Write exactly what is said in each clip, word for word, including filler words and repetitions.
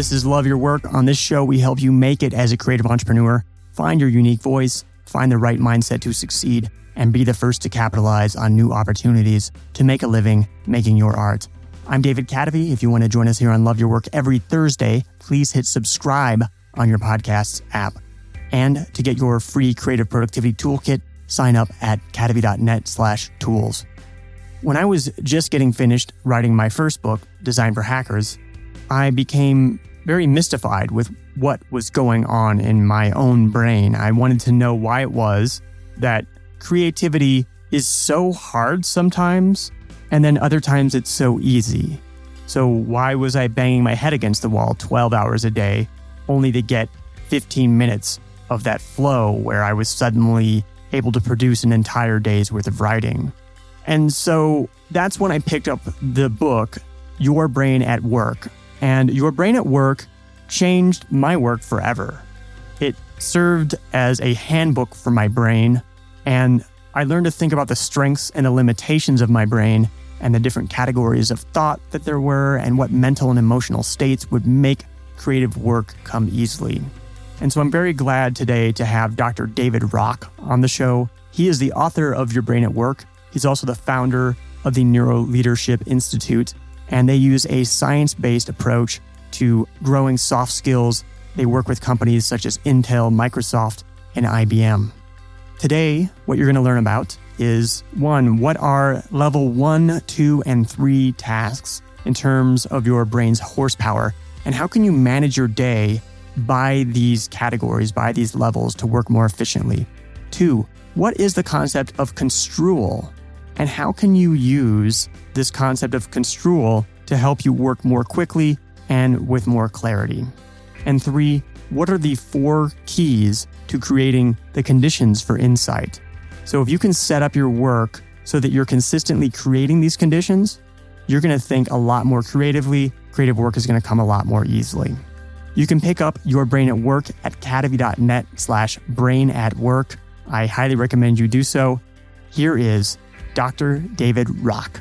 This is Love Your Work. On this show, we help you make it as a creative entrepreneur, find your unique voice, find the right mindset to succeed, and be the first to capitalize on new opportunities to make a living making your art. I'm David Cadavy. If you want to join us here on Love Your Work every Thursday, please hit subscribe on your podcast app. And to get your free creative productivity toolkit, sign up at cadavy.net slash tools. When I was just getting finished writing my first book, Design for Hackers, I became very mystified with what was going on in my own brain. I wanted to know why it was that creativity is so hard sometimes, and then other times it's so easy. So why was I banging my head against the wall twelve hours a day, only to get fifteen minutes of that flow where I was suddenly able to produce an entire day's worth of writing? And so that's when I picked up the book, Your Brain at Work. And Your Brain at Work changed my work forever. It served as a handbook for my brain, and I learned to think about the strengths and the limitations of my brain and the different categories of thought that there were and what mental and emotional states would make creative work come easily. And so I'm very glad today to have Doctor David Rock on the show. He is the author of Your Brain at Work. He's also the founder of the Neuro Leadership Institute, and they use a science-based approach to growing soft skills. They work with companies such as Intel, Microsoft, and I B M. Today, what you're going to learn about is, one, what are level one, two, and three tasks in terms of your brain's horsepower, and how can you manage your day by these categories, by these levels to work more efficiently? Two, what is the concept of construal, and how can you use this concept of construal to help you work more quickly and with more clarity? And three, what are the four keys to creating the conditions for insight? So if you can set up your work so that you're consistently creating these conditions, you're going to think a lot more creatively. Creative work is going to come a lot more easily. You can pick up Your Brain at Work at cadavy.net slash brain at work. I highly recommend you do so. Here is Doctor David Rock.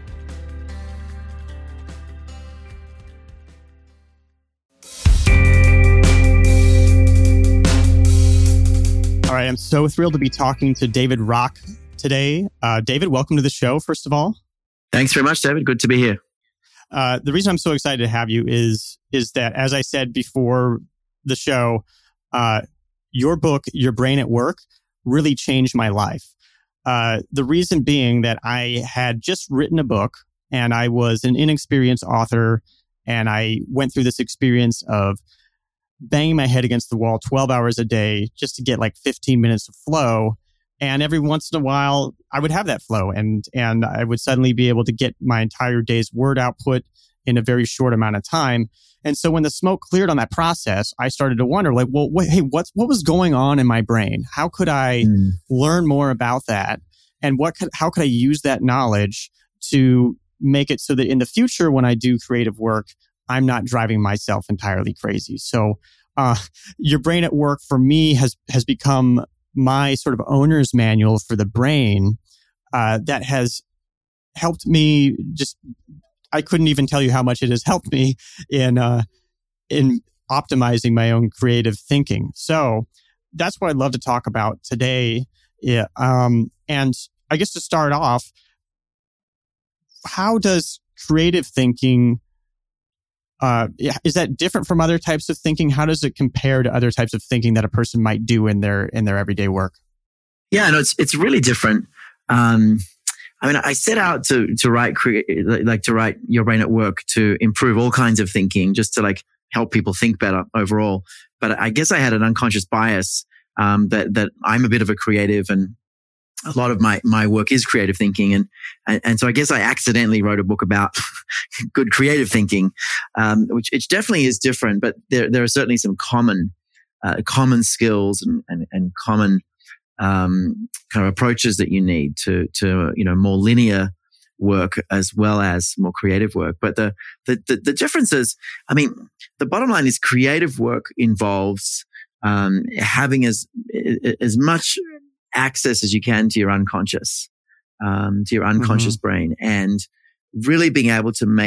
All right, I'm so thrilled to be talking to David Rock today. Uh, David, welcome to the show, first of all. Thanks very much, David. Good to be here. Uh, the reason I'm so excited to have you is, is that, as I said before the show, uh, your book, Your Brain at Work, really changed my life. Uh, the reason being that I had just written a book and I was an inexperienced author, and I went through this experience of banging my head against the wall twelve hours a day just to get like fifteen minutes of flow. And every once in a while, I would have that flow, and and I would suddenly be able to get my entire day's word output in a very short amount of time. And so when the smoke cleared on that process, I started to wonder, like, well, wait, hey, what's what was going on in my brain? How could I mm. learn more about that? And what could, how could I use that knowledge to make it so that in the future, when I do creative work, I'm not driving myself entirely crazy? So uh, Your Brain at Work for me has has become my sort of owner's manual for the brain uh, that has helped me just, I couldn't even tell you how much it has helped me in uh, in optimizing my own creative thinking. So that's what I'd love to talk about today. Yeah, um, and I guess to start off, how does creative thinking, uh, is that different from other types of thinking? How does it compare to other types of thinking that a person might do in their in their everyday work? Yeah, no, it's it's really different. Um, I mean, I set out to to write crea- like to write Your Brain at Work to improve all kinds of thinking, just to like help people think better overall. But I guess I had an unconscious bias um, that that I'm a bit of a creative, and a lot of my my work is creative thinking, and and, and so I guess I accidentally wrote a book about good creative thinking, um, which it definitely is different. But there there are certainly some common uh, common skills and and, and common um, kind of approaches that you need to to you know more linear work as well as more creative work. But the the the, the difference is, I mean, the bottom line is creative work involves um, having as as much access as you can to your unconscious, um, to your unconscious mm-hmm. brain, and really being able to make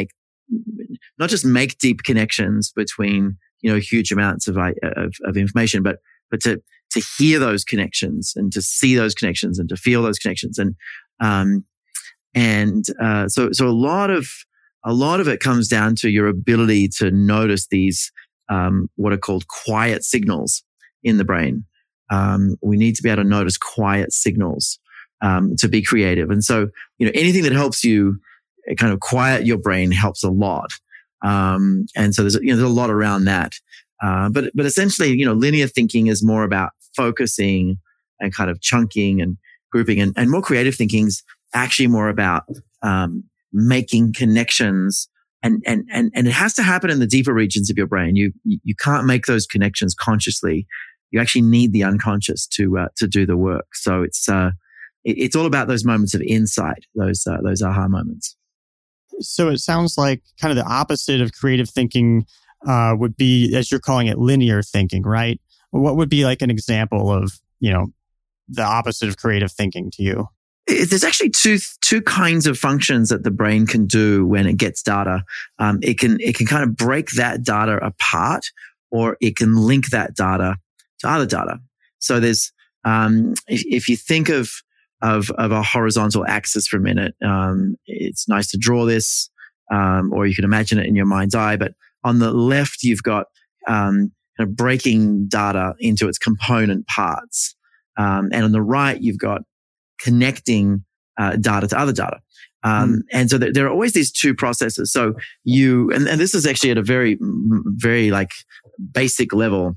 not just make deep connections between, you know, huge amounts of, of, of information, but, but to, to hear those connections and to see those connections and to feel those connections. And, um, and, uh, so, so a lot of, a lot of it comes down to your ability to notice these, um, what are called quiet signals in the brain. Um, we need to be able to notice quiet signals, um, to be creative. And so, you know, anything that helps you kind of quiet your brain helps a lot. Um, and so there's, you know, there's a lot around that. Uh, but, but essentially, you know, linear thinking is more about focusing and kind of chunking and grouping, and, and more creative thinking is actually more about, um, making connections, and, and, and, and it has to happen in the deeper regions of your brain. You, you can't make those connections consciously. You actually need the unconscious to, uh, to do the work. So it's, uh, it, it's all about those moments of insight, those, uh, those aha moments. So it sounds like kind of the opposite of creative thinking, uh, would be, as you're calling it, linear thinking, right? What would be like an example of, you know, the opposite of creative thinking to you? There's actually two two kinds of functions that the brain can do when it gets data. Um, it can it can kind of break that data apart, or it can link that data to other data. So there's um, if, if you think of of of a horizontal axis for a minute, um, it's nice to draw this, um, or you can imagine it in your mind's eye. But on the left, you've got um, kind of breaking data into its component parts, um, and on the right, you've got connecting uh, data to other data. Um, mm. And so there, there are always these two processes. So you, and, and this is actually at a very, very like basic level,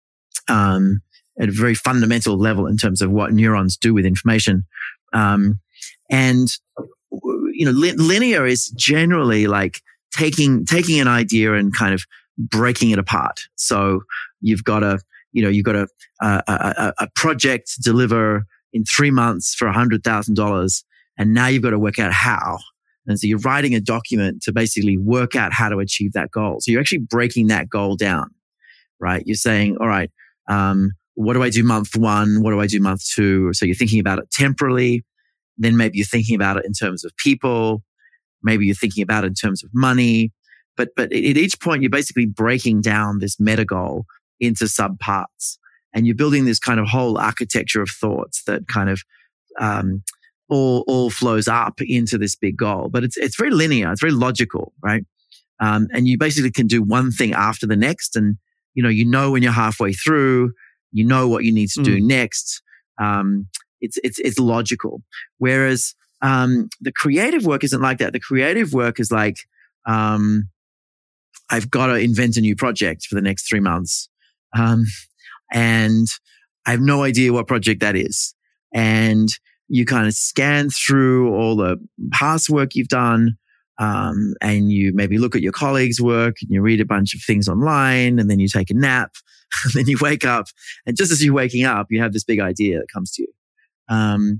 um, at a very fundamental level in terms of what neurons do with information. Um, and, you know, li- linear is generally like taking, taking an idea and kind of breaking it apart. So you've got a, you know, you've got a, a, a, a project to deliver in three months for one hundred thousand dollars. And now you've got to work out how. And so you're writing a document to basically work out how to achieve that goal. So you're actually breaking that goal down, right? You're saying, all right, um, what do I do month one? What do I do month two? So you're thinking about it temporally. Then maybe you're thinking about it in terms of people. Maybe you're thinking about it in terms of money. But, but at each point, you're basically breaking down this meta goal into subparts. And you're building this kind of whole architecture of thoughts that kind of um, all all flows up into this big goal. But it's it's very linear, it's very logical, right? Um, and you basically can do one thing after the next, and you know you know when you're halfway through, you know what you need to mm. do next. Um, it's it's it's logical. Whereas um, the creative work isn't like that. The creative work is like um, I've got to invent a new project for the next three months. Um, And I have no idea what project that is. And you kind of scan through all the past work you've done, um, and you maybe look at your colleagues' work and you read a bunch of things online, and then you take a nap, and then you wake up. And just as you're waking up, you have this big idea that comes to you. Um,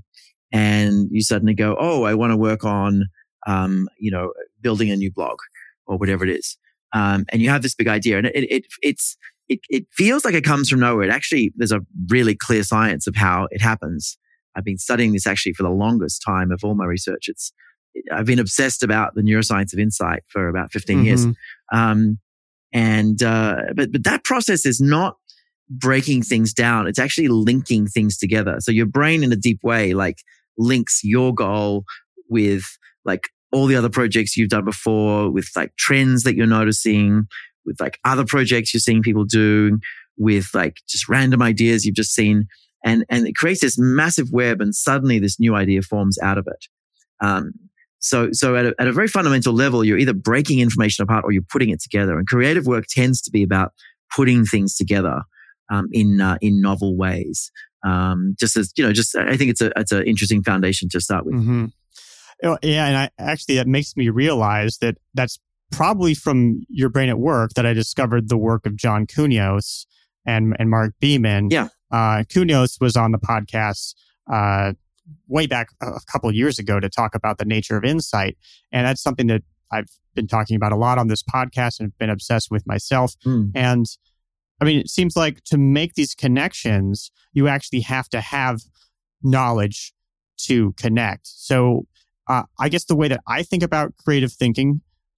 and you suddenly go, oh, I want to work on, um, you know, building a new blog or whatever it is. Um, and you have this big idea, and it, it, it's, It, it feels like it comes from nowhere. It actually, there's a really clear science of how it happens. I've been studying this actually for the longest time of all my research. It's, I've been obsessed about the neuroscience of insight for about fifteen mm-hmm. years. Um, and, uh, but, but that process is not breaking things down. It's actually linking things together. So your brain in a deep way, like links your goal with like all the other projects you've done before, with like trends that you're noticing, with like other projects you're seeing people do, with like just random ideas you've just seen. And, and it creates this massive web, and suddenly this new idea forms out of it. Um, so, so at a, at a very fundamental level, you're either breaking information apart or you're putting it together. And creative work tends to be about putting things together, um, in, uh, in novel ways. Um, just as, you know, just, I think it's a, it's an interesting foundation to start with. Mm-hmm. Yeah. And I actually, that makes me realize that that's probably from Your Brain at Work that I discovered the work of John Kounios and and Mark Beeman. Yeah. Uh, Kounios was on the podcast uh, way back a couple of years ago to talk about the nature of insight. And that's something that I've been talking about a lot on this podcast and been obsessed with myself. Mm. And I mean, it seems like to make these connections, you actually have to have knowledge to connect. So uh, I guess the way that I think about creative thinking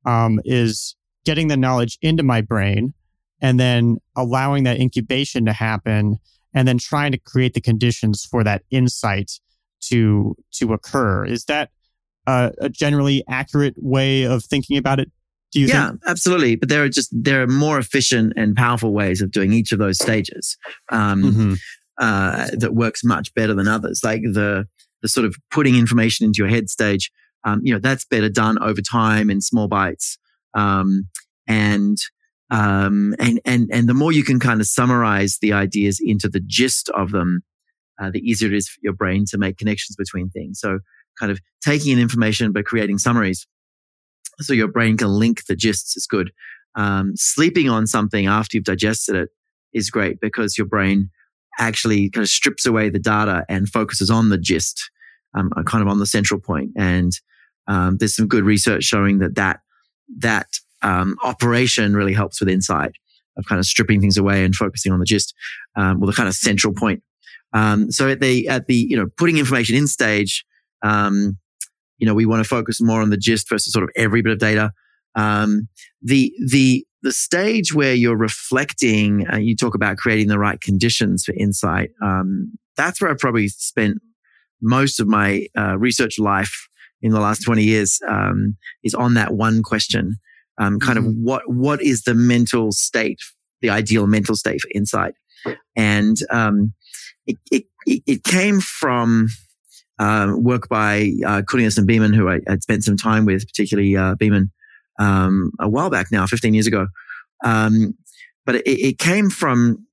um, is getting the knowledge into my brain and then allowing that incubation to happen and then trying to create the conditions for that insight to to occur. Is that uh, a generally accurate way of thinking about it? Do you yeah, think? absolutely. But there are just there are more efficient and powerful ways of doing each of those stages um, mm-hmm. uh, that works much better than others. Like the the sort of putting information into your head stage. Um, you know, that's better done over time in small bites. Um, and um, and and and the more you can kind of summarize the ideas into the gist of them, uh, the easier it is for your brain to make connections between things. So, kind of taking in information but creating summaries. So your brain can link the gists is good. Um, sleeping on something after you've digested it is great because your brain actually kind of strips away the data and focuses on the gist, um, kind of on the central point. And um, there's some good research showing that that, that um, operation really helps with insight of kind of stripping things away and focusing on the gist, um, or the kind of central point. Um, so at the at the you know putting information in stage. Um, You know, we want to focus more on the gist versus sort of every bit of data. Um, the the the stage where you're reflecting, uh, you talk about creating the right conditions for insight. Um, that's where I probably spent most of my uh, research life in the last twenty years. Um, is on that one question, um, kind mm-hmm. of what what is the mental state, the ideal mental state for insight, and um, it it it came from. Uh, work by uh, Cuneus and Beeman, who I had spent some time with, particularly uh, Beeman, um, a while back now, fifteen years ago. Um, but it, it came from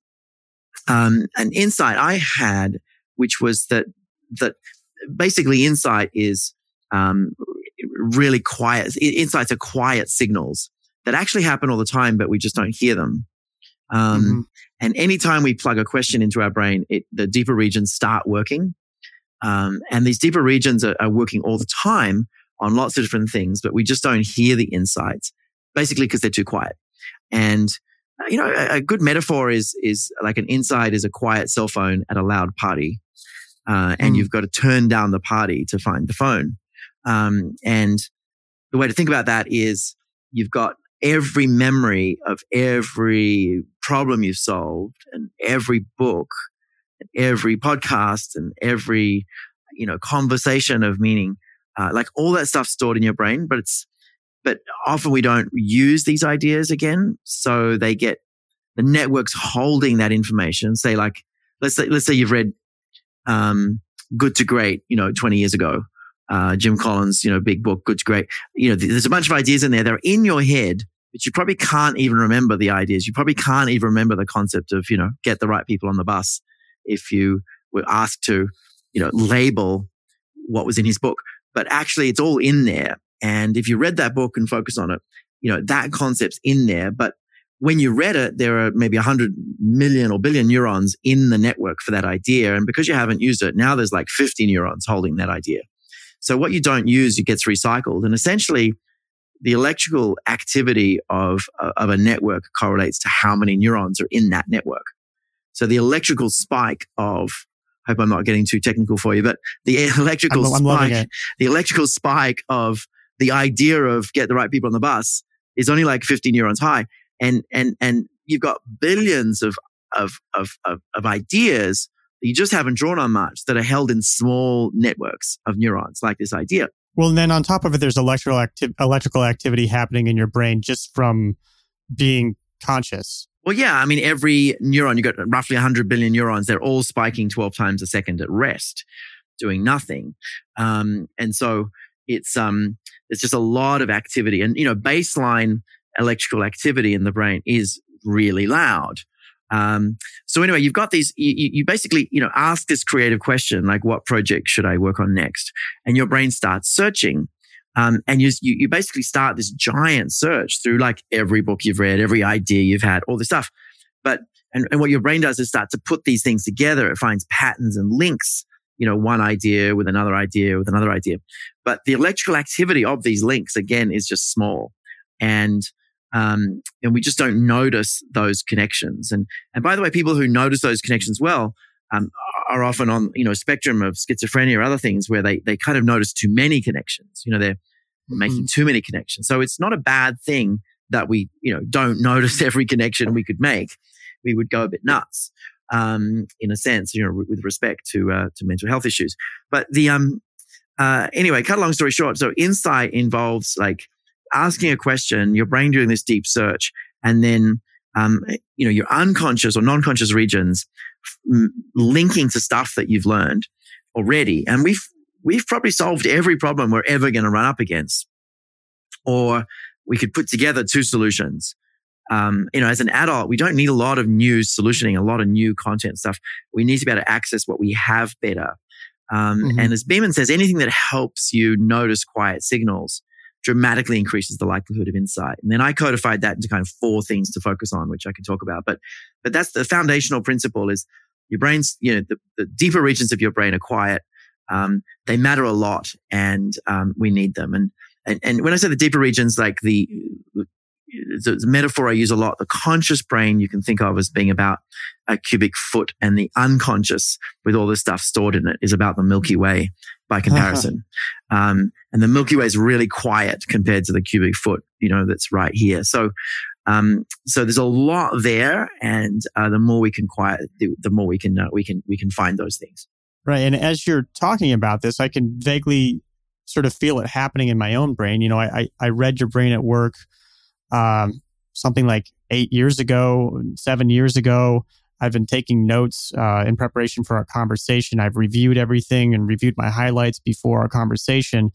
um, an insight I had, which was that that basically insight is um, really quiet. Insights are quiet signals that actually happen all the time, but we just don't hear them. Um, mm-hmm. And anytime we plug a question into our brain, it, the deeper regions start working. Um, and these deeper regions are, are working all the time on lots of different things, but we just don't hear the insights, basically because they're too quiet. And, uh, you know, a, a good metaphor is is like an insight is a quiet cell phone at a loud party. Uh, and mm. you've got to turn down the party to find the phone. Um, and the way to think about that is you've got every memory of every problem you've solved and every book every podcast and every, you know, conversation of meaning, uh, like all that stuff stored in your brain, but it's, but often we don't use these ideas again. So they get, the network's holding that information. Say like, let's say, let's say you've read, um, Good to Great, you know, twenty years ago, uh, Jim Collins, you know, big book, Good to Great. You know, there's a bunch of ideas in there. They're in your head, but you probably can't even remember the ideas. You probably can't even remember the concept of, you know, get the right people on the bus. If you were asked to, you know, label what was in his book, but actually it's all in there. And if you read that book and focus on it, you know, that concept's in there. But when you read it, there are maybe a hundred million or billion neurons in the network for that idea. And because you haven't used it, now there's like fifty neurons holding that idea. So what you don't use, it gets recycled. And essentially the electrical activity of, of a network correlates to how many neurons are in that network. So the electrical spike of, I hope I'm not getting too technical for you, but the electrical I'm, spike, I'm the electrical spike of the idea of get the right people on the bus is only like fifty neurons high. And, and, and you've got billions of, of, of, of, of ideas that you just haven't drawn on much that are held in small networks of neurons like this idea. Well, and then on top of it, there's electrical acti- electrical activity happening in your brain just from being conscious. Well, yeah. I mean, every neuron, you've got roughly one hundred billion neurons. They're all spiking twelve times a second at rest, doing nothing. Um, and so it's, um, it's just a lot of activity. And, you know, baseline electrical activity in the brain is really loud. Um, so anyway, you've got these, you, you basically, you know, ask this creative question, like what project should I work on next? And your brain starts searching. Um, and you, you, you basically start this giant search through like every book you've read, every idea you've had, all this stuff. But, and, and what your brain does is start to put these things together. It finds patterns and links, you know, one idea with another idea with another idea. But the electrical activity of these links, again, is just small. And, um, and we just don't notice those connections. And, and by the way, people who notice those connections well, um, are often on, you know, spectrum of schizophrenia or other things where they, they kind of notice too many connections. You know, they're, We're making too many connections. So it's not a bad thing that we, you know, don't notice every connection we could make. We would go a bit nuts, um, in a sense, you know, with respect to, uh, to mental health issues. But the, um, uh, anyway, cut a long story short. So insight involves like asking a question, your brain doing this deep search, and then, um, you know, your unconscious or non-conscious regions f- linking to stuff that you've learned already. And we've, we've probably solved every problem we're ever going to run up against. Or we could put together two solutions. Um, you know, as an adult, we don't need a lot of new solutioning, a lot of new content stuff. We need to be able to access what we have better. Um, mm-hmm. And as Beeman says, anything that helps you notice quiet signals dramatically increases the likelihood of insight. And then I codified that into kind of four things to focus on, which I can talk about. But, but that's the foundational principle is your brain's, you know, the, the deeper regions of your brain are quiet. Um, they matter a lot, and um, we need them. And, and and when I say the deeper regions, like the, the the metaphor I use a lot, the conscious brain you can think of as being about a cubic foot, and the unconscious, with all this stuff stored in it, is about the Milky Way by comparison. um, and the Milky Way is really quiet compared to the cubic foot, you know, that's right here. So. Um, so there's a lot there, and uh, the more we can quiet, the, the more we can uh, we can we can find those things. Right. And as you're talking about this, I can vaguely sort of feel it happening in my own brain. You know, I, I, I read Your Brain at Work um, something like eight years ago, seven years ago. I've been taking notes uh, in preparation for our conversation. I've reviewed everything and reviewed my highlights before our conversation,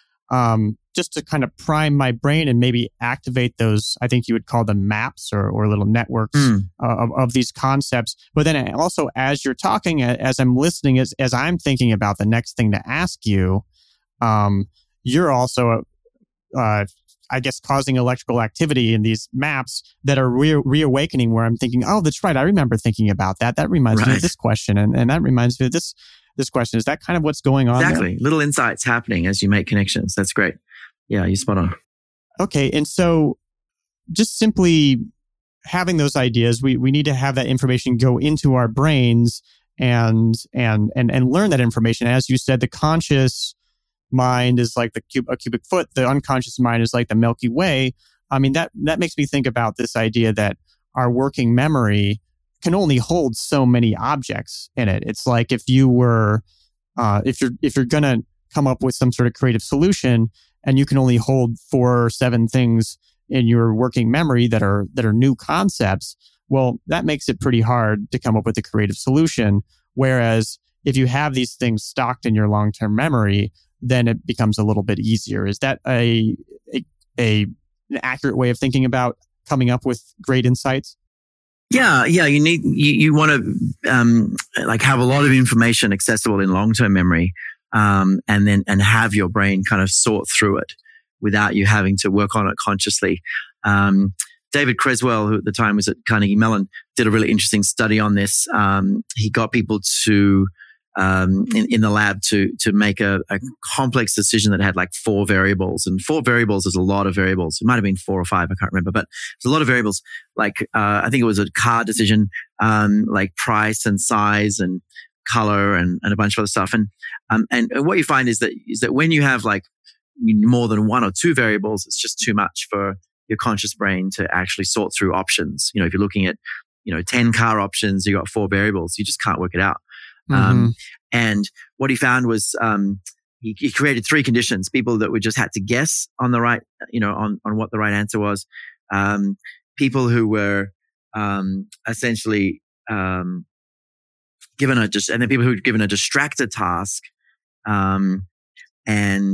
um, just to kind of prime my brain and maybe activate those, I think you would call them maps or, or little networks mm. uh, of, of these concepts. But then also, as you're talking, as I'm listening, as, as I'm thinking about the next thing to ask you, um, you're also, uh, I guess, causing electrical activity in these maps that are re- reawakening where I'm thinking, oh, that's right. I remember thinking about that. That reminds right. me of this question. And, and that reminds me of this, this question. Is that kind of what's going on? Exactly. There? Little insights happening as you make connections. That's great. Yeah, you're spot on. Okay. And so just simply having those ideas, we, we need to have that information go into our brains and, and, and, and learn that information. As you said, the conscious mind is like the cub, a cubic foot. The unconscious mind is like the Milky Way. I mean, that, that makes me think about this idea that our working memory can only hold so many objects in it. It's like if you were, uh, if you're, if you're going to come up with some sort of creative solution, and you can only hold four or seven things in your working memory that are that are new concepts, well, that makes it pretty hard to come up with a creative solution. Whereas if you have these things stocked in your long-term memory, then it becomes a little bit easier. Is that a a, a an accurate way of thinking about coming up with great insights? Yeah, yeah. You need you, you want to um, like have a lot of information accessible in long-term memory. Um, and then, and have your brain kind of sort through it without you having to work on it consciously. Um, David Creswell, who at the time was at Carnegie Mellon, did a really interesting study on this. Um, he got people to, um, in, in the lab to, to make a, a complex decision that had like four variables, and four variables is a lot of variables. It might have been four or five. I can't remember, but it's a lot of variables. Like, uh, I think it was a car decision, um, like price and size and color and, and a bunch of other stuff. And, um, and what you find is that, is that when you have like more than one or two variables, it's just too much for your conscious brain to actually sort through options. You know, if you're looking at, you know, ten car options, you got four variables, you just can't work it out. Mm-hmm. Um, and what he found was, um, he, he created three conditions: people that would just had to guess on the right, you know, on, on what the right answer was. Um, people who were, um, essentially, um, given a just, and then people who were given a distracted task, um, and,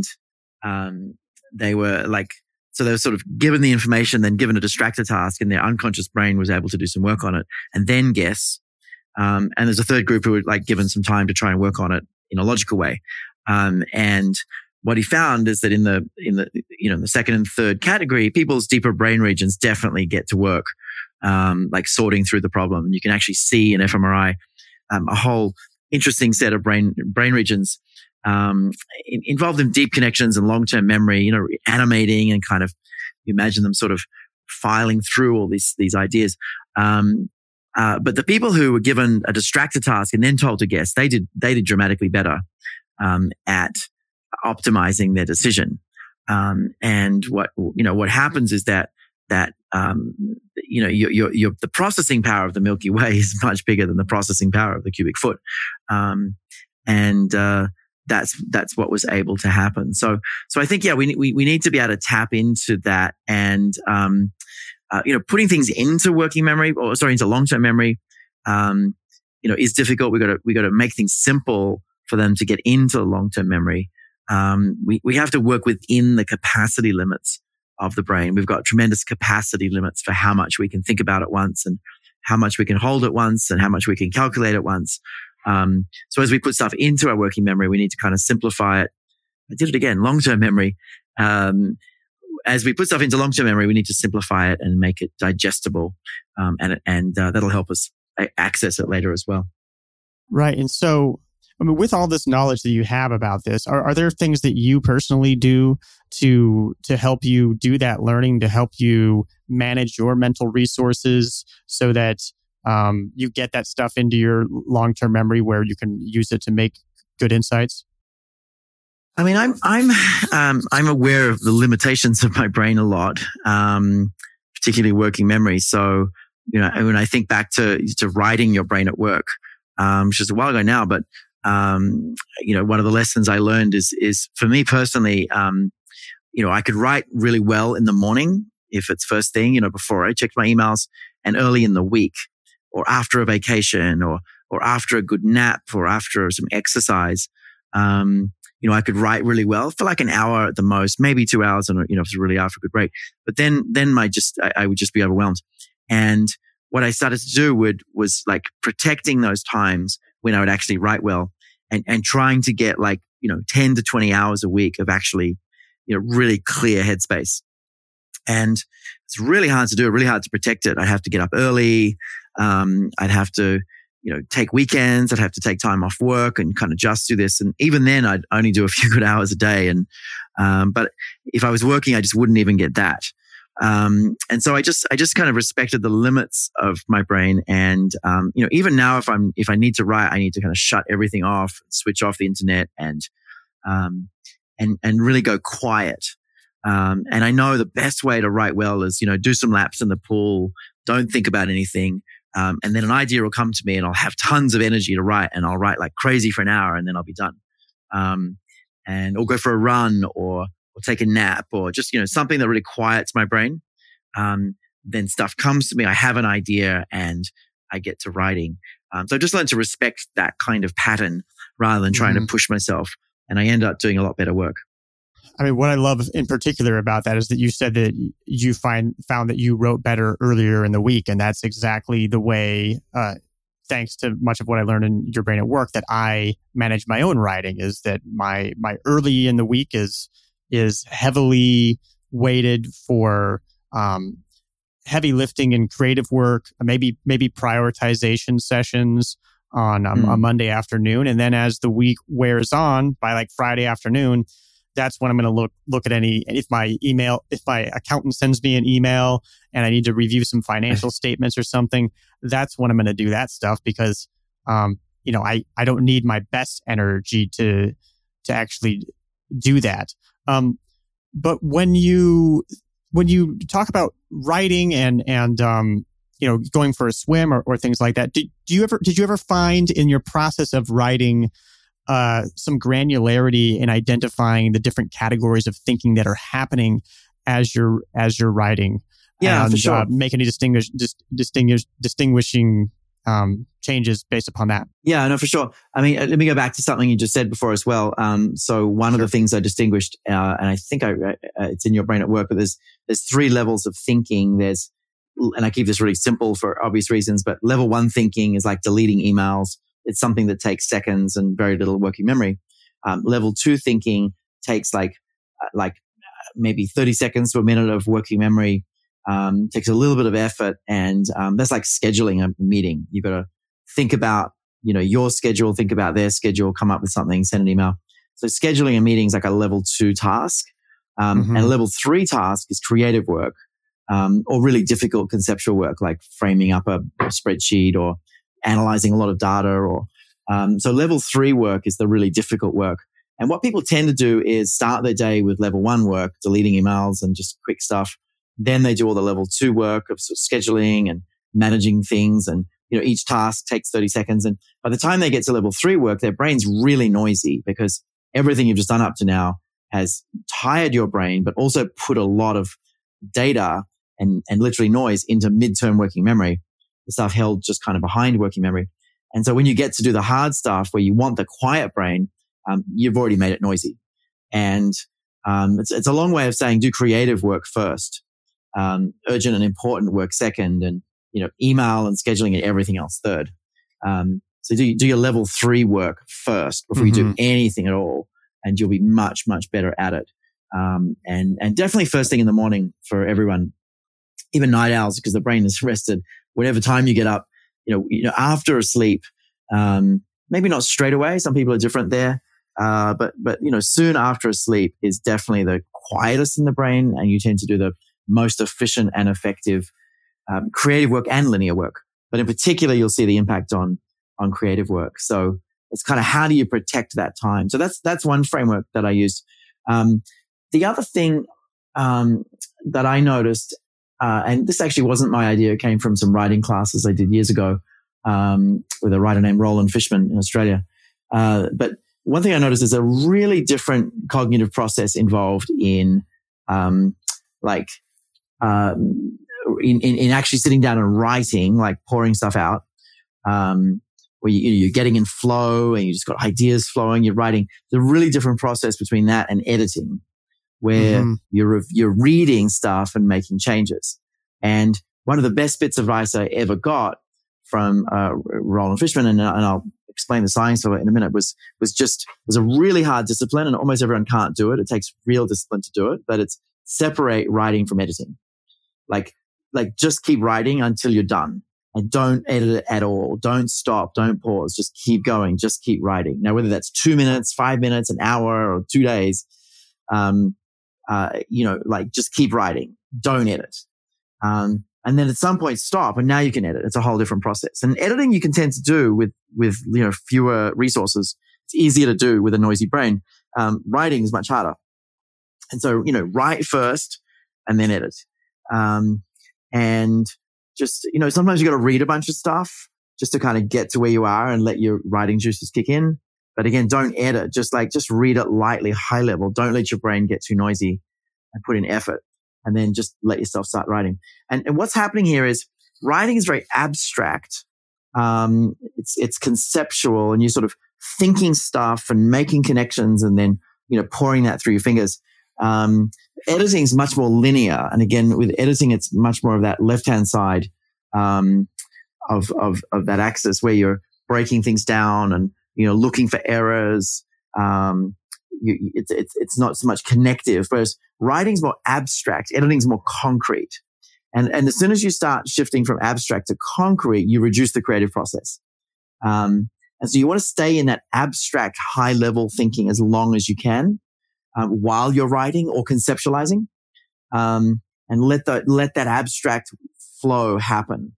um, they were like, so they were sort of given the information, then given a distracted task, and their unconscious brain was able to do some work on it and then guess. Um, and there's a third group who were like given some time to try and work on it in a logical way. Um, and what he found is that in the, in the, you know, the second and third category, people's deeper brain regions definitely get to work, um, like sorting through the problem. And you can actually see in fMRI, Um, a whole interesting set of brain brain regions um, in, involved in deep connections and long-term memory. You know, animating and kind of you imagine them sort of filing through all these these ideas. Um, uh, but the people who were given a distracted task and then told to guess, they did they did dramatically better um, at optimizing their decision. Um, and what, you know, what happens is that, that, um, you know, your, your, your, the processing power of the Milky Way is much bigger than the processing power of the cubic foot. Um, and, uh, that's, that's what was able to happen. So, so I think, yeah, we, we, we need to be able to tap into that and, um, uh, you know, putting things into working memory or sorry, into long-term memory, um, you know, is difficult. We got to, we got to make things simple for them to get into long-term memory. Um, we, we have to work within the capacity limits of the brain. We've got tremendous capacity limits for how much we can think about at once and how much we can hold at once and how much we can calculate at once. Um, so as we put stuff into our working memory, we need to kind of simplify it. I did it again, long-term memory. Um, as we put stuff into long-term memory, we need to simplify it and make it digestible. Um, and, and, uh, that'll help us access it later as well. Right. And so, I mean, with all this knowledge that you have about this, are, are there things that you personally do to, to help you do that learning, to help you manage your mental resources so that, Um, you get that stuff into your long-term memory where you can use it to make good insights? I mean, I'm, I'm, um, I'm aware of the limitations of my brain a lot, um, particularly working memory. So, you know, when I think back to, to writing your brain at work, um, which is a while ago now, but, um, you know, one of the lessons I learned is, is for me personally, um, you know, I could write really well in the morning if it's first thing, you know, before I checked my emails and early in the week, or after a vacation, or or after a good nap, or after some exercise. Um, you know, I could write really well for like an hour at the most, maybe two hours, and you know, if it's really after a good break. But then, then my just I, I would just be overwhelmed. And what I started to do would was like protecting those times when I would actually write well, and and trying to get like you know ten to twenty hours a week of actually you know really clear headspace. And it's really hard to do. Really hard to protect it. I have to get up early. Um, I'd have to, you know, take weekends. I'd have to take time off work and kind of just do this. And even then, I'd only do a few good hours a day. And, um, but if I was working, I just wouldn't even get that. Um, and so I just, I just kind of respected the limits of my brain. And, um, you know, even now, if I'm, if I need to write, I need to kind of shut everything off, switch off the internet and, um, and, and really go quiet. Um, and I know the best way to write well is, you know, do some laps in the pool. Don't think about anything. Um, and then an idea will come to me and I'll have tons of energy to write and I'll write like crazy for an hour and then I'll be done. Um, and or go for a run or, or take a nap or just, you know, something that really quiets my brain. Um, then stuff comes to me. I have an idea and I get to writing. Um, so I just learned to respect that kind of pattern rather than trying mm-hmm. to push myself. And I end up doing a lot better work. I mean, what I love in particular about that is that you said that you find found that you wrote better earlier in the week. And that's exactly the way, uh, thanks to much of what I learned in Your Brain at Work, that I manage my own writing, is that my my early in the week is is heavily weighted for um, heavy lifting and creative work, maybe maybe prioritization sessions on um, mm. a Monday afternoon. And then as the week wears on, by like Friday afternoon, that's when I'm going to look look at any, if my email, if my accountant sends me an email and I need to review some financial statements or something, that's when I'm going to do that stuff because, um, you know, I, I don't need my best energy to, to actually do that. Um, but when you, when you talk about writing and, and, um, you know, going for a swim or, or things like that, did, do you ever, did you ever find in your process of writing Uh, some granularity in identifying the different categories of thinking that are happening as you're as you're writing? Yeah, and, for sure. Uh, make any distinguish dis, distinguish distinguishing um, changes based upon that. Yeah, no, for sure. I mean, let me go back to something you just said before as well. Um, so one sure. of the things I distinguished, uh, and I think I, uh, it's in Your Brain at Work, but there's there's three levels of thinking. There's, and I keep this really simple for obvious reasons, but level one thinking is like deleting emails. It's something that takes seconds and very little working memory. Um, level two thinking takes like, uh, like uh, maybe thirty seconds to a minute of working memory. Um, takes a little bit of effort. And, um, that's like scheduling a meeting. You've got to think about, you know, your schedule, think about their schedule, come up with something, send an email. So scheduling a meeting is like a level two task. Um, mm-hmm. and a level three task is creative work, um, or really difficult conceptual work, like framing up a, a spreadsheet or analyzing a lot of data or, um, so level three work is the really difficult work. And what people tend to do is start their day with level one work, deleting emails and just quick stuff. Then they do all the level two work of, sort of scheduling and managing things. And, you know, each task takes thirty seconds. And by the time they get to level three work, their brain's really noisy because everything you've just done up to now has tired your brain, but also put a lot of data and, and literally noise into midterm working memory, the stuff held just kind of behind working memory. And so when you get to do the hard stuff where you want the quiet brain, um, you've already made it noisy. And um, it's, it's a long way of saying do creative work first, um, urgent and important work second, and you know, email and scheduling and everything else third. Um, so do, do your level three work first before mm-hmm. you do anything at all, and you'll be much, much better at it. Um, and, and definitely first thing in the morning for everyone, even night owls, because the brain is rested. Whatever time you get up, you know, you know, after a sleep, um, maybe not straight away. Some people are different there. Uh, but, but, you know, soon after a sleep is definitely the quietest in the brain, and you tend to do the most efficient and effective, um, creative work and linear work. But in particular, you'll see the impact on, on creative work. So it's kind of how do you protect that time? So that's, that's one framework that I used. Um, the other thing, um, that I noticed, Uh, and this actually wasn't my idea. It came from some writing classes I did years ago um, with a writer named Roland Fishman in Australia. Uh, but one thing I noticed is a really different cognitive process involved in, um, like, um, in, in, in actually sitting down and writing, like pouring stuff out, um, where you, you're getting in flow and you just got ideas flowing. You're writing. There's a really different process between that and editing, where mm-hmm. you're you're reading stuff and making changes. And one of the best bits of advice I ever got from uh, Roland Fishman, and, and I'll explain the science of it in a minute, was was just was a really hard discipline, and almost everyone can't do it. It takes real discipline to do it, but it's separate writing from editing. Like like just keep writing until you're done, and don't edit it at all. Don't stop. Don't pause. Just keep going. Just keep writing. Now, whether that's two minutes, five minutes, an hour, or two days. Um, Uh, you know, like just keep writing, don't edit. Um, and then at some point stop, and now you can edit. It's a whole different process. And editing you can tend to do with, with, you know, fewer resources. It's easier to do with a noisy brain. Um, writing is much harder. And so, you know, write first and then edit. Um, and just, you know, sometimes you got to read a bunch of stuff just to kind of get to where you are and let your writing juices kick in. But again, don't edit. Just like, just read it lightly, high level. Don't let your brain get too noisy, and put in effort, and then just let yourself start writing. And, and what's happening here is writing is very abstract. Um, it's, it's conceptual, and you're sort of thinking stuff and making connections, and then, you know, pouring that through your fingers. Um, editing is much more linear. And again, with editing, it's much more of that left-hand side, um, of, of, of that axis where you're breaking things down and, you know, looking for errors. Um, you, it's, it's, it's not so much connective, whereas writing's more abstract, editing's more concrete. And, and as soon as you start shifting from abstract to concrete, you reduce the creative process. Um, and so you want to stay in that abstract high level thinking as long as you can, um, while you're writing or conceptualizing, um, and let the, let that abstract flow happen.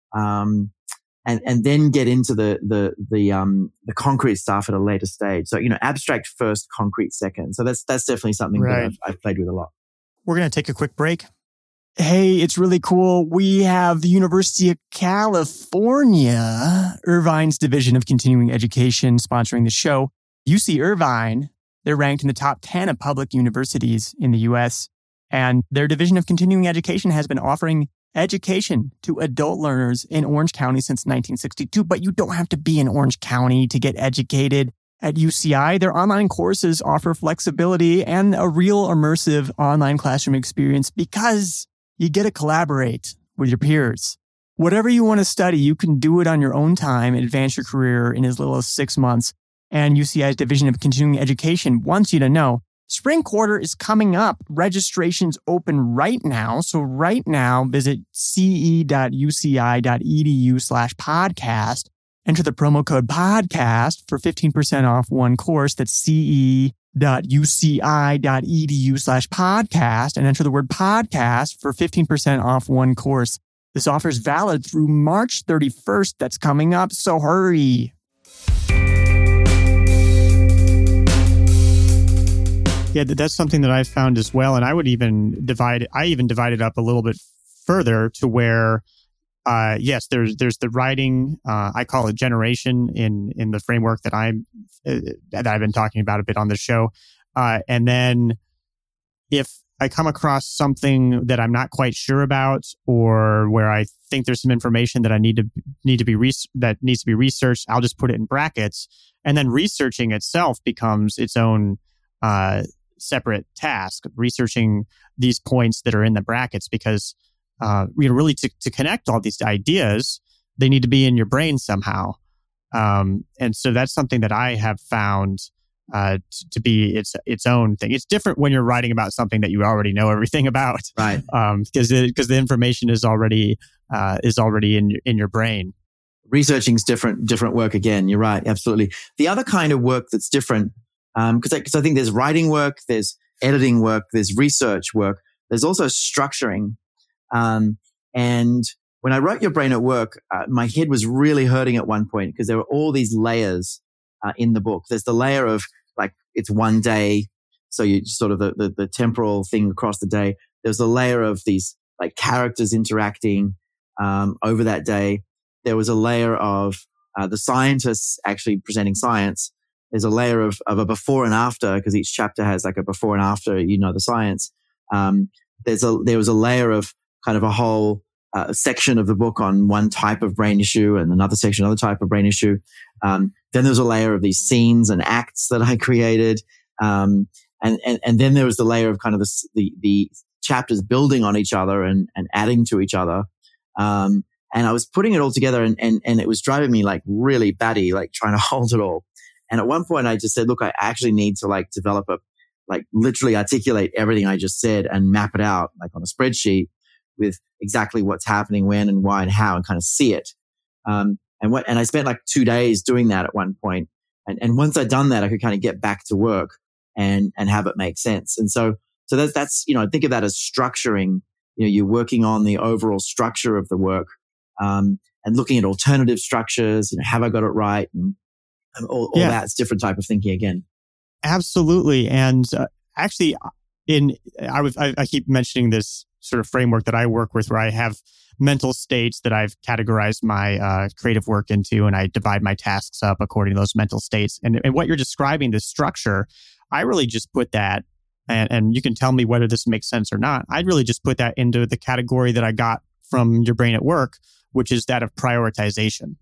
Um, And, and then get into the, the, the, um, the concrete stuff at a later stage. So, you know, abstract first, concrete second. So that's, that's definitely something right. that I've, I've played with a lot. We're going to take a quick break. Hey, it's really cool. We have the University of California, Irvine's Division of Continuing Education, sponsoring the show. U C Irvine, they're ranked in the top ten of public universities in the U S, and their Division of Continuing Education has been offering education to adult learners in Orange County since nineteen sixty-two, but you don't have to be in Orange County to get educated. At U C I, their online courses offer flexibility and a real immersive online classroom experience because you get to collaborate with your peers. Whatever you want to study, you can do it on your own time and advance your career in as little as six months. And U C I's Division of Continuing Education wants you to know spring quarter is coming up. Registration's open right now. So right now, visit ce.uci.edu slash podcast. Enter the promo code podcast for fifteen percent off one course. That's ce.uci.edu slash podcast. And enter the word podcast for fifteen percent off one course. This offer is valid through March thirty-first. That's coming up. So hurry. Yeah, that's something that I've found as well. And I would even divide, I even divide it up a little bit further to where, uh, yes, there's there's the writing, uh, I call it generation in in the framework that I'm, uh, that I've been talking about a bit on the show. Uh, and then if I come across something that I'm not quite sure about, or where I think there's some information that I need to need to be re- that needs to be researched, I'll just put it in brackets. And then researching itself becomes its own uh, separate task. Researching these points that are in the brackets, because uh, you know, really to, to connect all these ideas, they need to be in your brain somehow. Um, and so that's something that I have found uh, t- to be its its own thing. It's different when you're writing about something that you already know everything about, right? Um, because because the information is already uh, is already in your, in your brain. Researching is different different work again. You're right, absolutely. The other kind of work that's different, um, because because I, I think there's writing work, there's editing work, there's research work, there's also structuring. Um, and when I wrote Your Brain at Work, uh, my head was really hurting at one point because there were all these layers uh, in the book. There's the layer of like, it's one day. So you sort of the, the, the temporal thing across the day. There's a layer of these like characters interacting, um, over that day. There was a layer of, uh, the scientists actually presenting science. There's a layer of, of a before and after, because each chapter has like a before and after, you know, the science. Um, there's a, there was a layer of kind of a whole, uh, section of the book on one type of brain issue and another section, another type of brain issue. Um, then there was a layer of these scenes and acts that I created. Um, and, and, and then there was the layer of kind of the, the, the chapters building on each other and, and adding to each other. Um, and I was putting it all together and, and, and it was driving me like really batty, like trying to hold it all. And at one point I just said, look, I actually need to like develop a, like literally articulate everything I just said and map it out like on a spreadsheet with exactly what's happening, when and why and how, and kind of see it. Um, and what, and I spent like two days doing that at one point. And, and once I'd done that, I could kind of get back to work and, and have it make sense. And so, so that's, that's, you know, think of that as structuring. You know, you're working on the overall structure of the work, um, and looking at alternative structures. You know, have I got it right? And, and all, all yeah. that's different type of thinking again. Absolutely. And uh, actually, in I was I, I keep mentioning this sort of framework that I work with, where I have mental states that I've categorized my uh, creative work into, and I divide my tasks up according to those mental states. And, and what you're describing, the structure, I really just put that, and, and you can tell me whether this makes sense or not. I'd really just put that into the category that I got from Your Brain at Work, which is that of prioritization.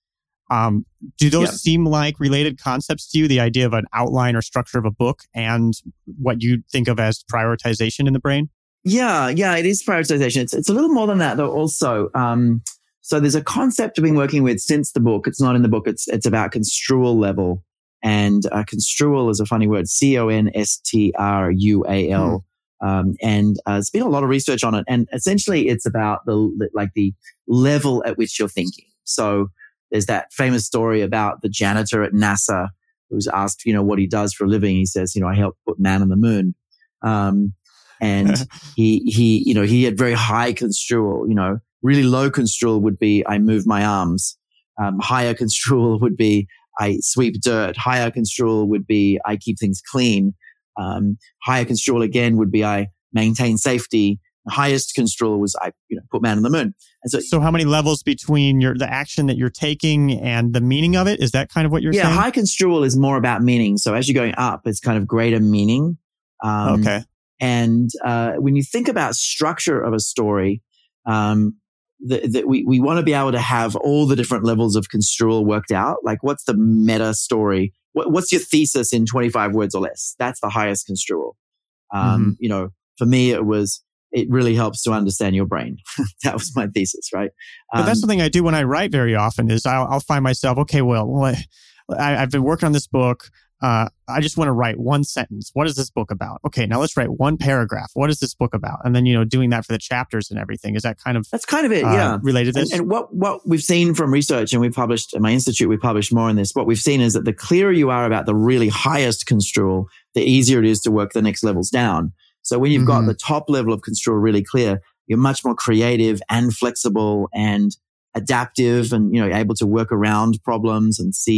Um, do those yeah. seem like related concepts to you? The idea of an outline or structure of a book and what you think of as prioritization in the brain? Yeah, yeah, it is prioritization. It's it's a little more than that though also. Um, so there's a concept I've been working with since the book. It's not in the book. It's it's about construal level. And uh, construal is a funny word, C O N S T R U A L. Hmm. Um, and uh, there's been a lot of research on it. And essentially it's about the like the level at which you're thinking. So there's that famous story about the janitor at NASA who's asked, you know, what he does for a living. He says, you know, I help put man on the moon. Um, and he, he, you know, he had very high construal, you know, really low construal would be, I move my arms. Um, higher construal would be, I sweep dirt. Higher construal would be, I keep things clean. Um, higher construal again would be, I maintain safety. The highest construal was, I, you know, put man on the moon. And so, so how many levels between your, the action that you're taking and the meaning of it? Is that kind of what you're yeah, saying? Yeah, high construal is more about meaning. So as you're going up, it's kind of greater meaning. Um, okay. And, uh, when you think about structure of a story, um, that the, we, we want to be able to have all the different levels of construal worked out. Like what's the meta story? What, what's your thesis in twenty-five words or less? That's the highest construal. Um, mm-hmm. You know, for me, it was, it really helps to understand your brain. That was my thesis, right? Um, but that's something I do when I write very often is I'll, I'll find myself, okay, well, well I, I've been working on this book. Uh, I just want to write one sentence. What is this book about? Okay, now let's write one paragraph. What is this book about? And then, you know, doing that for the chapters and everything. Is that kind of... That's kind of it, uh, yeah. Related to this? And, and what, what we've seen from research, and we published, at my institute, we published more on this, what we've seen is that the clearer you are about the really highest construal, the easier it is to work the next levels down. So when you've mm-hmm. got the top level of construal really clear, you're much more creative and flexible and adaptive and, you know, able to work around problems and see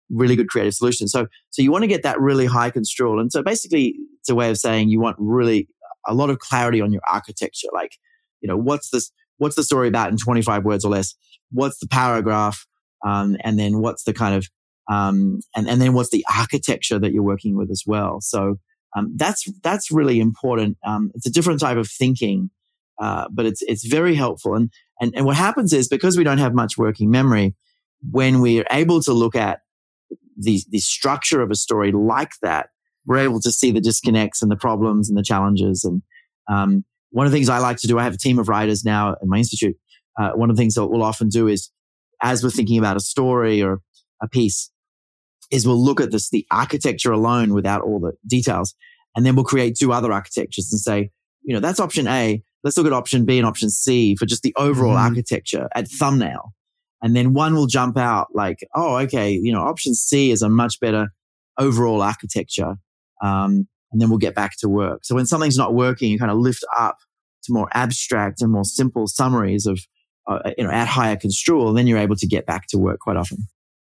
really good creative solutions. So, so you want to get that really high construal. And so basically it's a way of saying you want really a lot of clarity on your architecture. Like, you know, what's this, what's the story about in twenty-five words or less? What's the paragraph? Um, and then what's the kind of, um, and, and then what's the architecture that you're working with as well? So, um, that's, that's really important. Um, it's a different type of thinking, uh, but it's, it's very helpful. And, and, and what happens is because we don't have much working memory, when we're able to look at the, the structure of a story like that, we're able to see the disconnects and the problems and the challenges. And, um, one of the things I like to do, I have a team of writers now at my institute. Uh, one of the things that we'll often do is, as we're thinking about a story or a piece, is we'll look at this, the architecture alone without all the details. And then we'll create two other architectures and say, you know, that's option A. Let's look at option B and option C for just the overall mm-hmm. architecture at thumbnail. And then one will jump out like, oh, okay, you know, option C is a much better overall architecture. Um, and then we'll get back to work. So when something's not working, you kind of lift up to more abstract and more simple summaries of, uh, you know, at higher construal, then you're able to get back to work quite often.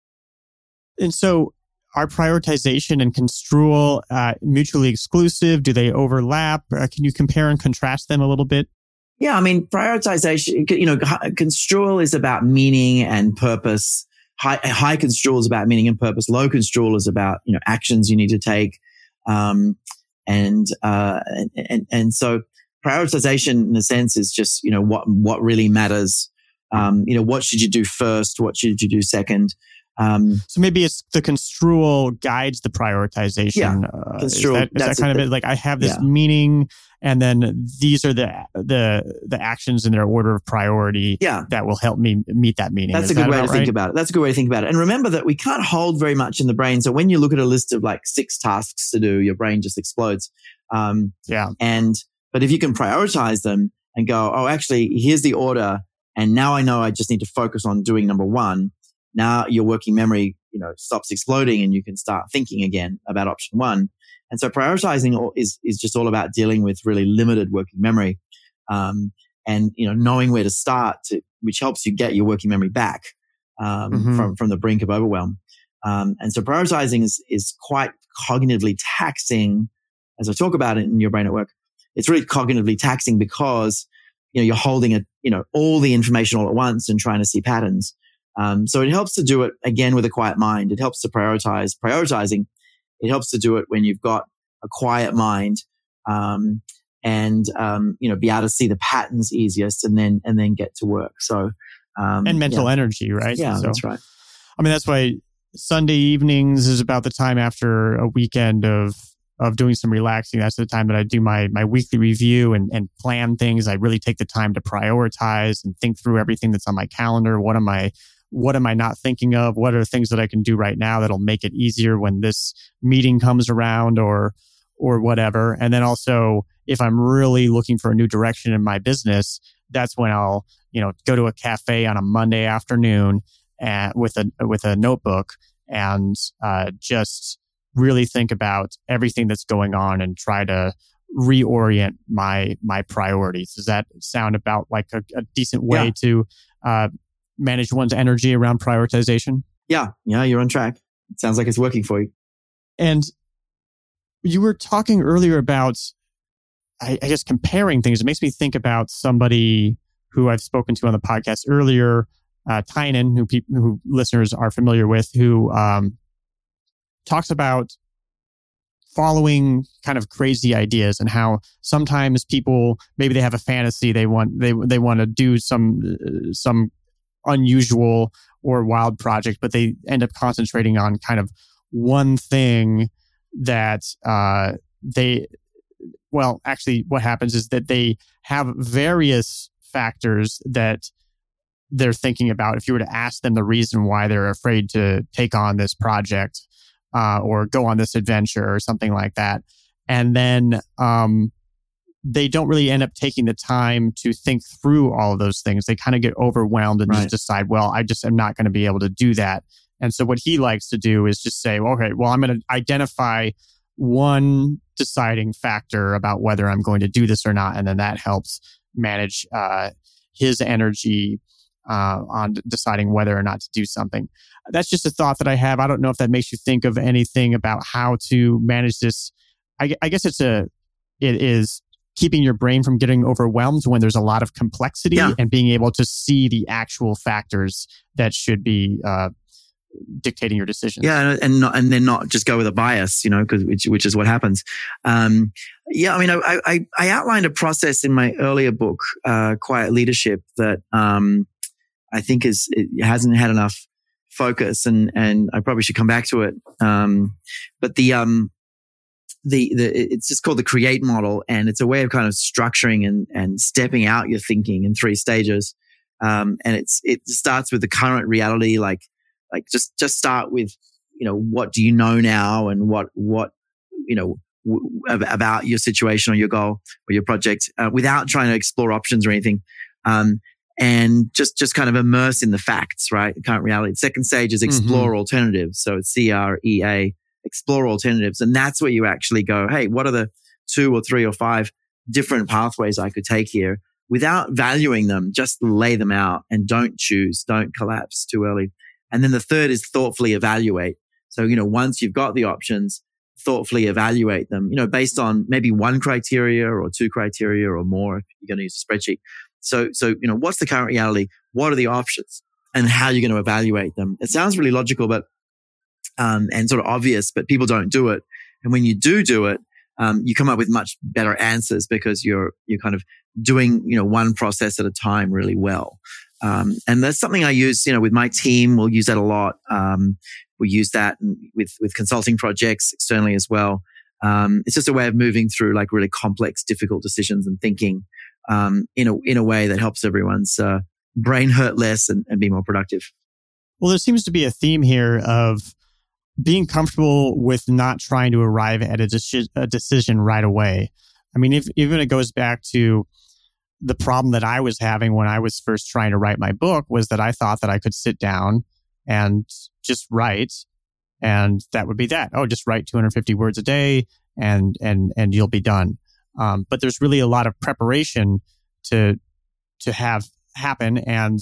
And so are prioritization and construal uh, mutually exclusive? Do they overlap? Uh, can you compare and contrast them a little bit? Yeah, I mean, prioritization, you know, construal is about meaning and purpose. High, high construal is about meaning and purpose. Low construal is about, you know, actions you need to take. Um, and, uh, and, and, and so prioritization in a sense is just, you know, what, what really matters. Um, you know, what should you do first? What should you do second? Um, so maybe it's the construal guides the prioritization. Yeah, uh, construal, is that, is that kind of it? Like I have this yeah. meaning, and then these are the the the actions in their order of priority. Yeah. that will help me meet that meaning. That's is a good that way to right? think about it. That's a good way to think about it. And remember that we can't hold very much in the brain. So when you look at a list of like six tasks to do, your brain just explodes. Um, yeah. And but if you can prioritize them and go, oh, actually, here's the order, and now I know I just need to focus on doing number one. Now your working memory, you know, stops exploding and you can start thinking again about option one. And so prioritizing is, is just all about dealing with really limited working memory. Um, and, you know, knowing where to start to, which helps you get your working memory back, um, mm-hmm. from, from the brink of overwhelm. Um, and so prioritizing is, is quite cognitively taxing. As I talk about it in Your Brain at Work, it's really cognitively taxing because, you know, you're holding a, you know, all the information all at once and trying to see patterns. Um, so it helps to do it again with a quiet mind. It helps to prioritize prioritizing. It helps to do it when you've got a quiet mind, um, and, um, you know, be able to see the patterns easiest and then, and then get to work. So, um, and mental yeah. energy, right? Yeah, so, that's right. I mean, that's why Sunday evenings is about the time after a weekend of, of doing some relaxing. That's the time that I do my, my weekly review and, and plan things. I really take the time to prioritize and think through everything that's on my calendar. What am I, what am I not thinking of? What are things that I can do right now that'll make it easier when this meeting comes around or, or whatever. And then also, if I'm really looking for a new direction in my business, that's when I'll, you know, go to a cafe on a Monday afternoon and with a, with a notebook and, uh, just really think about everything that's going on and try to reorient my, my priorities. Does that sound about like a, a decent way yeah. to, uh, manage one's energy around prioritization? Yeah. Yeah. You're on track. It sounds like it's working for you. And you were talking earlier about, I, I guess, comparing things. It makes me think about somebody who I've spoken to on the podcast earlier, uh, Tynan, who people, who listeners are familiar with, who, um, talks about following kind of crazy ideas and how sometimes people, maybe they have a fantasy, they want, they, they want to do some, uh, some, unusual or wild project, but they end up concentrating on kind of one thing that uh, they, well, actually what happens is that they have various factors that they're thinking about. If you were to ask them the reason why they're afraid to take on this project uh, or go on this adventure or something like that, and then um, they don't really end up taking the time to think through all of those things. They kind of get overwhelmed and right. just decide, well, I just am not going to be able to do that. And so what he likes to do is just say, well, okay, well, I'm going to identify one deciding factor about whether I'm going to do this or not. And then that helps manage uh, his energy uh, on d- deciding whether or not to do something. That's just a thought that I have. I don't know if that makes you think of anything about how to manage this. I, gu- I guess it's a, it is keeping your brain from getting overwhelmed when there's a lot of complexity Yeah. and being able to see the actual factors that should be uh, dictating your decisions. Yeah, and not, and then not just go with a bias, you know, because which which is what happens. Um, yeah, I mean, I, I I outlined a process in my earlier book, uh, Quiet Leadership, that um, I think is it hasn't had enough focus, and and I probably should come back to it. Um, but the um the the it's just called the CREATE model, and it's a way of kind of structuring and and stepping out your thinking in three stages. Um, and it's it starts with the current reality, like. Like just, just start with, you know, what do you know now, and what, what, you know, w- about your situation or your goal or your project, uh, without trying to explore options or anything. Um, and just, just kind of immerse in the facts, right? The current reality. The second stage is explore mm-hmm. alternatives. So it's C R E A, explore alternatives. And that's where you actually go, hey, what are the two or three or five different pathways I could take here without valuing them? Just lay them out and don't choose, don't collapse too early. And then the third is thoughtfully evaluate. So, you know, once you've got the options, thoughtfully evaluate them, you know, based on maybe one criteria or two criteria or more if you're going to use a spreadsheet. So, so, you know, what's the current reality? What are the options? And how you're going to evaluate them? It sounds really logical, but, um, and sort of obvious, but people don't do it. And when you do do it, um, you come up with much better answers because you're, you're kind of doing, you know, one process at a time really well. Um, and that's something I use, you know, with my team. We'll use that a lot. Um, we use that with, with consulting projects externally as well. Um, it's just a way of moving through like really complex, difficult decisions and thinking, um, in a, in a way that helps everyone's, uh, brain hurt less and, and be more productive. Well, there seems to be a theme here of being comfortable with not trying to arrive at a, deci- a decision right away. I mean, if, even it goes back to the problem that I was having when I was first trying to write my book was that I thought that I could sit down and just write, and that would be that. Oh, just write two hundred fifty words a day and, and, and you'll be done. Um, but there's really a lot of preparation to, to have happen. And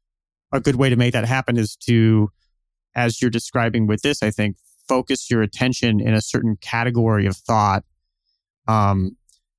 a good way to make that happen is to, as you're describing with this, I think, focus your attention in a certain category of thought, um,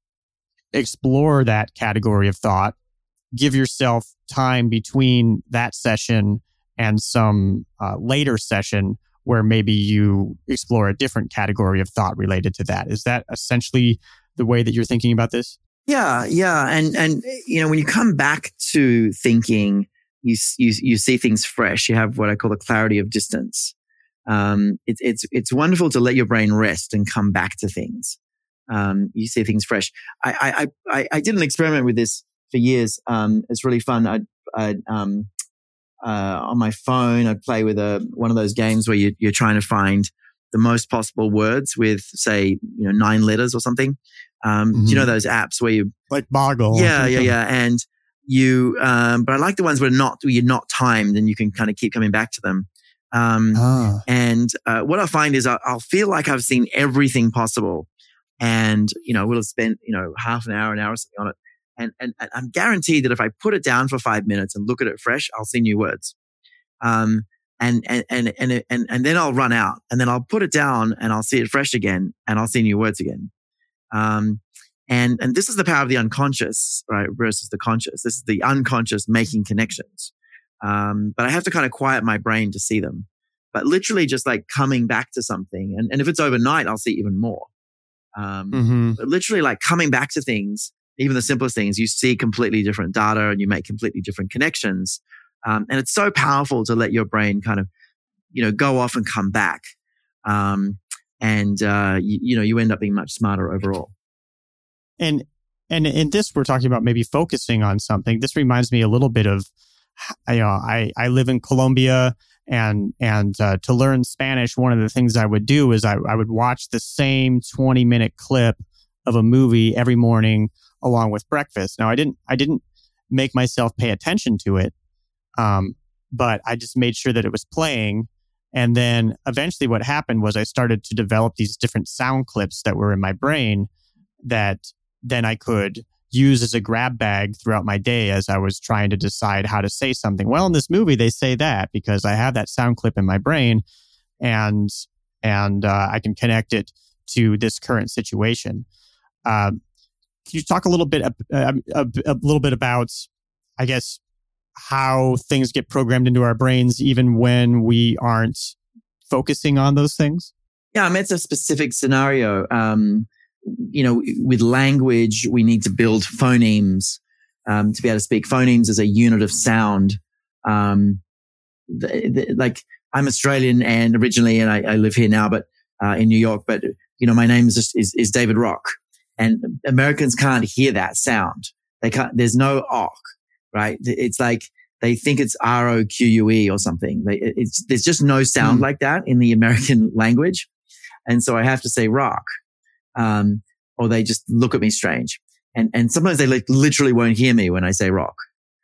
explore that category of thought, give yourself time between that session and some uh, later session where maybe you explore a different category of thought related to that. Is that essentially the way that you're thinking about this? Yeah, yeah. And, and, you know, when you come back to thinking, you, you, you see things fresh. You have what I call the clarity of distance. Um, it's, it's, it's wonderful to let your brain rest and come back to things. Um, you see things fresh. I, I, I, I did an experiment with this for years. Um, it's really fun. I, I, um, uh, on my phone, I'd play with a, one of those games where you, you're trying to find the most possible words with, say, you know, nine letters or something. Um, mm-hmm. Do you know those apps where you like Boggle? Yeah, yeah, yeah. And you, um, but I like the ones where not, where you're not timed and you can kind of keep coming back to them. Um, ah. and, uh, what I find is I, I'll feel like I've seen everything possible. And, you know, we'll have spent, you know, half an hour, an hour or something on it. And, and, and I'm guaranteed that if I put it down for five minutes and look at it fresh, I'll see new words. Um, and, and, and, and, and, and then I'll run out and then I'll put it down and I'll see it fresh again and I'll see new words again. Um, and, and this is the power of the unconscious, right? Versus the conscious. This is the unconscious making connections. Um, but I have to kind of quiet my brain to see them, but literally just like coming back to something. And, and if it's overnight, I'll see even more. Um, mm-hmm. But literally like coming back to things, even the simplest things, you see completely different data and you make completely different connections. Um, and it's so powerful to let your brain kind of, you know, go off and come back. Um, and, uh, you, you know, you end up being much smarter overall. And, and in this, we're talking about maybe focusing on something. This reminds me a little bit of, you know, I, I live in Colombia. And, and, uh, to learn Spanish, one of the things I would do is I, I would watch the same twenty minute clip of a movie every morning along with breakfast. Now I didn't, I didn't make myself pay attention to it. Um, but I just made sure that it was playing. And then eventually what happened was I started to develop these different sound clips that were in my brain that then I could use as a grab bag throughout my day as I was trying to decide how to say something. Well, in this movie, they say that because I have that sound clip in my brain, and and uh, I can connect it to this current situation. Um, can you talk a little bit, uh, a, a little bit about, I guess, how things get programmed into our brains even when we aren't focusing on those things? Yeah, I mean, it's a specific scenario. Um, you know, with language, we need to build phonemes um, to be able to speak. Phonemes is a unit of sound. Um, the, the, like I'm Australian and originally, and I, I live here now, but uh, in New York. But you know, my name is, just, is is David Rock, and Americans can't hear that sound. They can't. There's no "och," right? It's like they think it's R O Q U E or something. They, it's there's just no sound mm. like that in the American language, and so I have to say rock. Um, or they just look at me strange. And, and sometimes they like literally won't hear me when I say rock.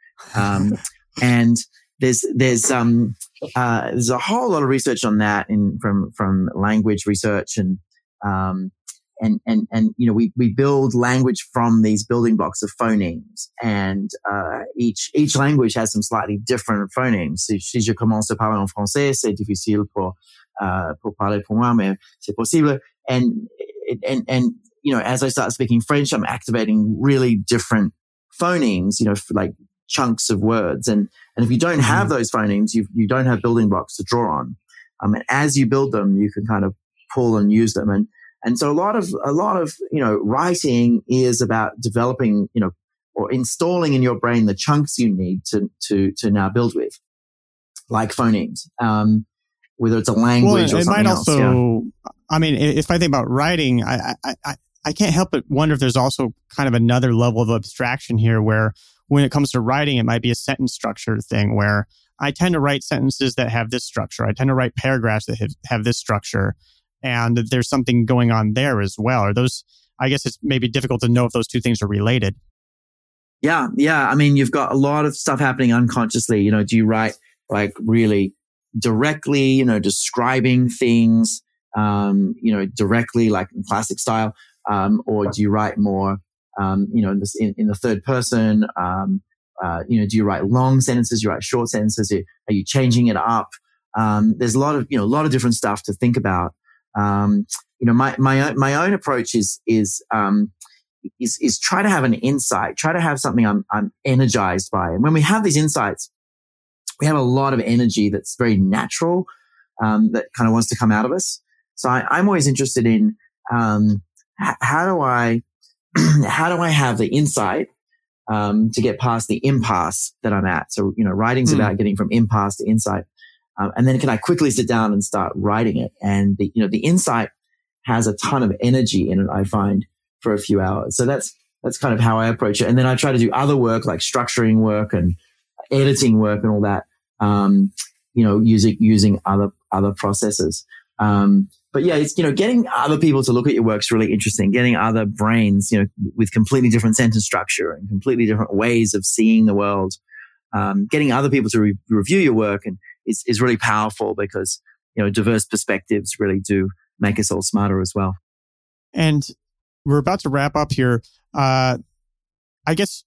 Um, and there's, there's, um, uh, there's a whole lot of research on that in, from, from language research and, um, and, and, and, you know, we, we build language from these building blocks of phonemes, and, uh, each, each language has some slightly different phonemes. Si, si je commence à parler en français, c'est difficile pour, uh, pour parler pour moi, mais c'est possible. And, And, and, you know, as I start speaking French, I'm activating really different phonemes, you know, for like chunks of words. And, and if you don't have those phonemes, you, you don't have building blocks to draw on. Um, and as you build them, you can kind of pull and use them. And, and so a lot of, a lot of, you know, writing is about developing, you know, or installing in your brain the chunks you need to, to, to now build with, like phonemes. Um, whether it's a language well, or something else. It might also, yeah. I mean, if I think about writing, I, I, I, I can't help but wonder if there's also kind of another level of abstraction here where when it comes to writing, it might be a sentence structure thing where I tend to write sentences that have this structure. I tend to write paragraphs that have, have this structure. And there's something going on there as well. Are those, I guess it's maybe difficult to know if those two things are related. Yeah. Yeah. I mean, you've got a lot of stuff happening unconsciously. You know, do you write like really directly, you know, describing things, um, you know, directly like in classic style, um, or do you write more, um, you know, in, this, in, in the third person, um, uh, you know, do you write long sentences? Do you write short sentences? Are you changing it up? Um, there's a lot of, you know, a lot of different stuff to think about. Um, you know, my, my, my own approach is, is, um, is, is try to have an insight, try to have something I'm, I'm energized by. And when we have these insights, we have a lot of energy that's very natural, um, that kind of wants to come out of us. So I, I'm always interested in, um, h- how do I, how do I have the insight, um, to get past the impasse that I'm at? So, you know, writing's mm. about getting from impasse to insight. Um, and then can I quickly sit down and start writing it? And the, you know, the insight has a ton of energy in it, I find, for a few hours. So that's, that's kind of how I approach it. And then I try to do other work like structuring work and editing work and all that, um, you know, using, using other, other processes. Um, but yeah, it's, you know, getting other people to look at your work's really interesting. Getting other brains, you know, with completely different sentence structure and completely different ways of seeing the world. Um, getting other people to re- review your work and is, is really powerful because, you know, diverse perspectives really do make us all smarter as well. And we're about to wrap up here. Uh, I guess,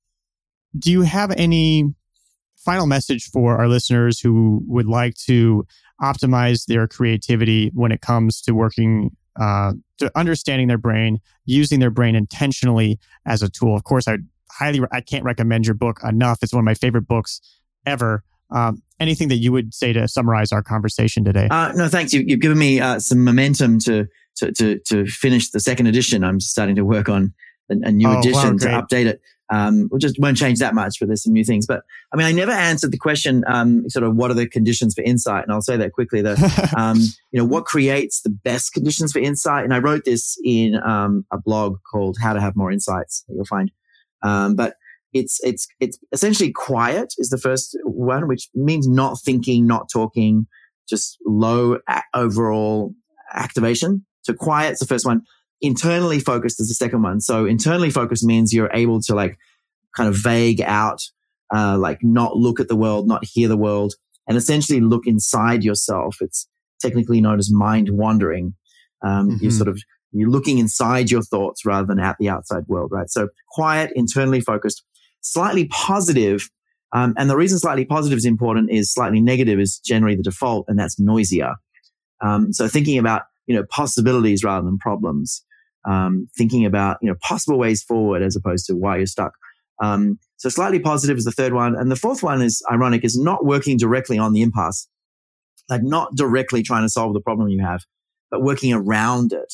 do you have any final message for our listeners who would like to optimize their creativity when it comes to working, uh, to understanding their brain, using their brain intentionally as a tool? Of course, I highly, I can't recommend your book enough. It's one of my favorite books ever. Um, anything that you would say to summarize our conversation today? Uh, no, thanks. You, you've given me uh, some momentum to, to to to finish the second edition. I'm starting to work on a, a new oh, edition wow, to update it. Um, we just won't change that much, but there's some new things. But I mean, I never answered the question, um, sort of what are the conditions for insight? And I'll say that quickly. That, um, you know, what creates the best conditions for insight? And I wrote this in, um, a blog called How to Have More Insights that you'll find. Um, but it's, it's, it's essentially quiet is the first one, which means not thinking, not talking, just low a- overall activation. So quiet's the first one. Internally focused is the second one. So internally focused means you're able to like kind of vague out, uh, like not look at the world, not hear the world, and essentially look inside yourself. It's technically known as mind wandering. Um, mm-hmm. You're sort of You're looking inside your thoughts rather than at the outside world, right? So quiet, internally focused, slightly positive. Um, and the reason slightly positive is important is slightly negative is generally the default, and that's noisier. Um, so thinking about, you know, possibilities rather than problems. Um, thinking about, you know, possible ways forward as opposed to why you're stuck. Um, so slightly positive is the third one. And the fourth one is ironic, is not working directly on the impasse, like not directly trying to solve the problem you have, but working around it,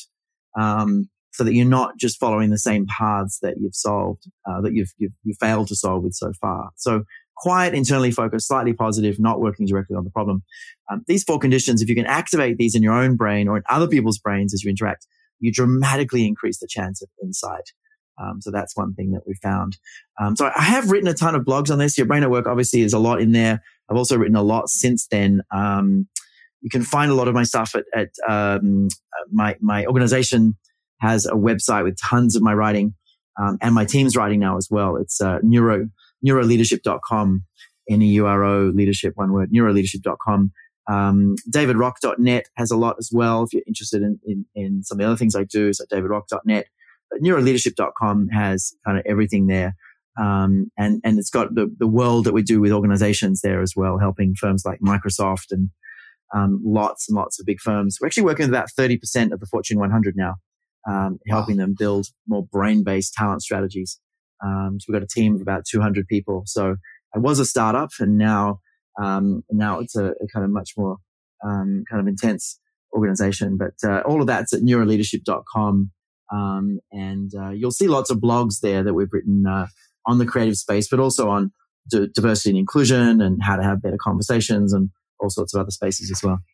um, so that you're not just following the same paths that you've solved, uh, that you've, you've, you've failed to solve with so far. So quiet, internally focused, slightly positive, not working directly on the problem. Um, these four conditions, if you can activate these in your own brain or in other people's brains as you interact, you dramatically increase the chance of insight. Um, so that's one thing that we found. Um, so I have written a ton of blogs on this. Your Brain at Work obviously is a lot in there. I've also written a lot since then. Um, you can find a lot of my stuff at, at um, my my organization has a website with tons of my writing, um, and my team's writing now as well. It's uh, neuro neuroleadership dot com, N E U R O leadership, one word, neuroleadership dot com. Um, david rock dot net has a lot as well. If you're interested in, in, in some of the other things I do, so david rock dot net. But neuroleadership dot com has kind of everything there. Um, and, and it's got the, the world that we do with organizations there as well, helping firms like Microsoft and, um, lots and lots of big firms. We're actually working with about thirty percent of the Fortune one hundred now, um, helping wow. them build more brain-based talent strategies. Um, so we've got a team of about two hundred people. So I was a startup, and now, um, now it's a, a kind of much more, um, kind of intense organization. But, uh, all of that's at neuroleadership dot com. Um, and, uh, you'll see lots of blogs there that we've written, uh, on the creative space, but also on d- diversity and inclusion and how to have better conversations and all sorts of other spaces as well.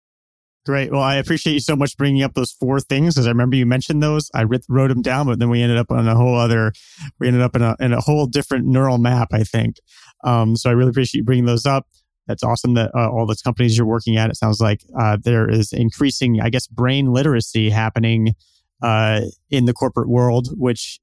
Great. Well, I appreciate you so much bringing up those four things, because I remember you mentioned those. I writ- wrote them down, but then we ended up on a whole other, we ended up in a, in a whole different neural map, I think. Um, so I really appreciate you bringing those up. That's awesome that uh, all those companies you're working at, it sounds like uh, there is increasing, I guess, brain literacy happening uh, in the corporate world, which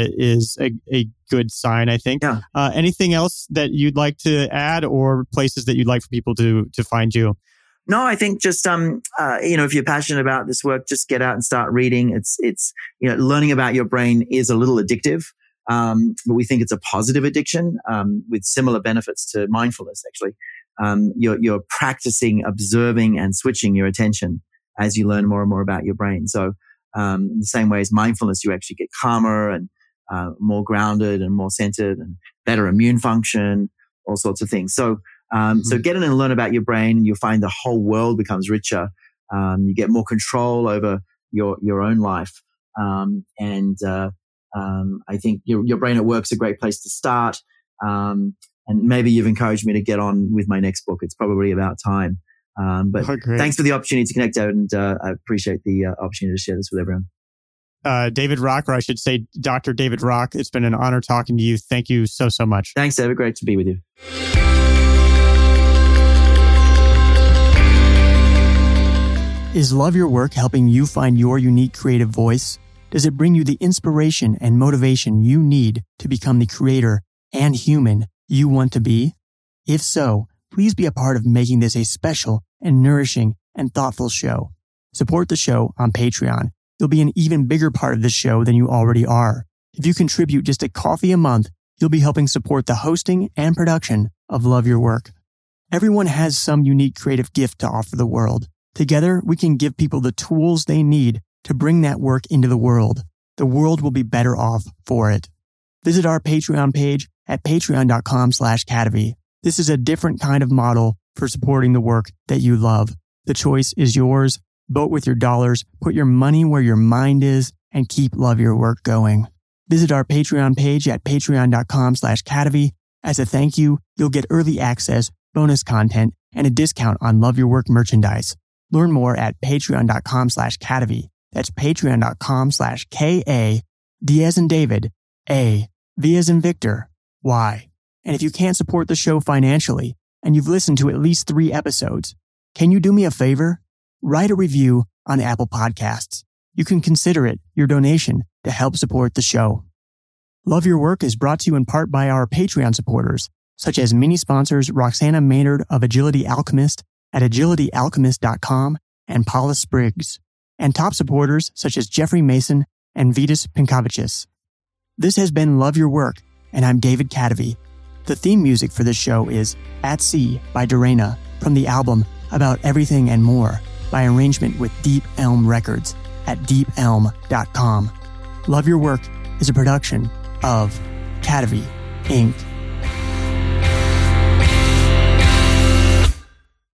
is a, a good sign, I think. Yeah. Uh, anything else that you'd like to add, or places that you'd like for people to to find you? No, I think just, um, uh, you know, if you're passionate about this work, just get out and start reading. It's, it's, you know, learning about your brain is a little addictive. Um, but we think it's a positive addiction, um, with similar benefits to mindfulness, actually. Um, you're, you're practicing observing and switching your attention as you learn more and more about your brain. So, um, in the same way as mindfulness, you actually get calmer and, uh, more grounded and more centered and better immune function, all sorts of things. So, Um, mm-hmm. so get in and learn about your brain, and you'll find the whole world becomes richer. Um, you get more control over your, your own life. Um, and, uh, um, I think your, your Brain at Work's a great place to start. Um, and maybe you've encouraged me to get on with my next book. It's probably about time. Um, but oh, thanks for the opportunity to connect out, and, uh, I appreciate the uh, opportunity to share this with everyone. Uh, David Rock, or I should say Doctor David Rock, it's been an honor talking to you. Thank you so, so much. Thanks, David. Great to be with you. Is Love Your Work helping you find your unique creative voice? Does it bring you the inspiration and motivation you need to become the creator and human you want to be? If so, please be a part of making this a special and nourishing and thoughtful show. Support the show on Patreon. You'll be an even bigger part of this show than you already are. If you contribute just a coffee a month, you'll be helping support the hosting and production of Love Your Work. Everyone has some unique creative gift to offer the world. Together, we can give people the tools they need to bring that work into the world. The world will be better off for it. Visit our Patreon page at patreon.com slash Cadavy. This is a different kind of model for supporting the work that you love. The choice is yours. Vote with your dollars, put your money where your mind is, and keep Love Your Work going. Visit our Patreon page at patreon.com slash Cadavy. As a thank you, you'll get early access, bonus content, and a discount on Love Your Work merchandise. Learn more at patreon.com slash Cadavy. That's patreon.com slash K-A, D as in David, A, V as in Victor, Y. And if you can't support the show financially, and you've listened to at least three episodes, can you do me a favor? Write a review on Apple Podcasts. You can consider it your donation to help support the show. Love Your Work is brought to you in part by our Patreon supporters, such as mini sponsors Roxana Maynard of Agility Alchemist at agility alchemist dot com and Paula Spriggs. and top supporters such as Jeffrey Mason and Vitas Pinkavicius. This has been Love Your Work, and I'm David Cadavy. The theme music for this show is At Sea by Dorena from the album About Everything and More by arrangement with Deep Elm Records at deep elm dot com. Love Your Work is a production of Cadavy, Incorporated